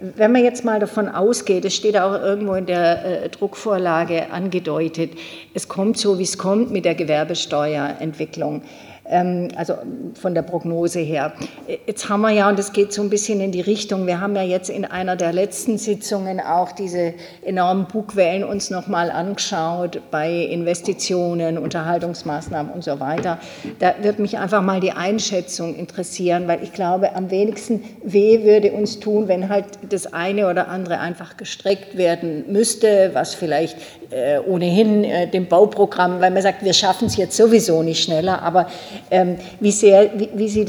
Wenn man jetzt mal davon ausgeht, es steht auch irgendwo in der Druckvorlage angedeutet, es kommt so, wie es kommt mit der Gewerbesteuerentwicklung, also von der Prognose her. Jetzt haben wir ja, und das geht so ein bisschen in die Richtung, wir haben ja jetzt in einer der letzten Sitzungen auch diese enormen Bugwellen uns nochmal angeschaut bei Investitionen, Unterhaltungsmaßnahmen und so weiter. Da wird mich einfach mal die Einschätzung interessieren, weil ich glaube, am wenigsten weh würde uns tun, wenn halt das eine oder andere einfach gestreckt werden müsste, was vielleicht ohnehin dem Bauprogramm, weil man sagt, wir schaffen es jetzt sowieso nicht schneller, aber wie Sie